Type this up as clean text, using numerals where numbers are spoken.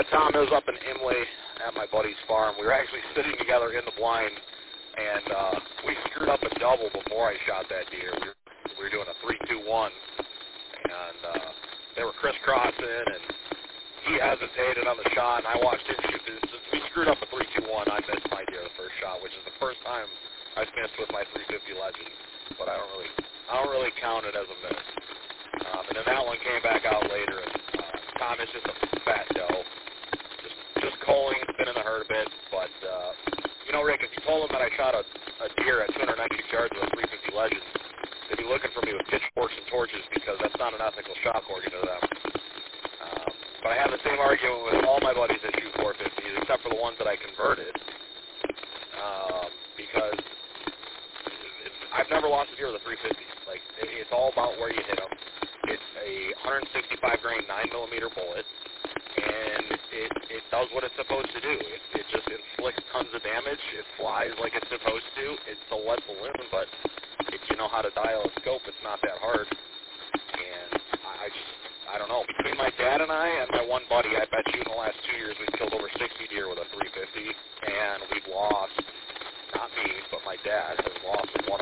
Yeah, Tom, it was up in Imlay at my buddy's farm. We were actually sitting together in the blind, and we screwed up a double before I shot that deer. We were doing a 3-2-1, and they were crisscrossing, and he hesitated on the shot, and I watched him shoot. Since we screwed up a 3-2-1, I missed my deer the first shot, which is the first time I've missed with my 350 Legend, but I don't really count it as a miss. And then that one came back out later, and Tom is just a fat doe, just culling, spinning the herd a bit. But you know, Rick, if you told him that I shot a deer at 296 yards with a 350 Legend, they'd be looking for me with pitchforks and torches because that's not an ethical shot according to them. But I have the same argument with all my buddies that shoot 450s, except for the ones that I converted, because I've never lost a deer with a 350. Like, it's all about where you hit them. It's a 165 grain 9mm bullet, and it does what it's supposed to do. It just inflicts tons of damage. It flies like it's supposed to. It's a lead balloon, but if you know how to dial a scope, it's not that hard. And I don't know. Between my dad and I and my one buddy, I bet you in the last 2 years we've killed over 60 deer with a 350, and we've lost, not me, but my dad has lost one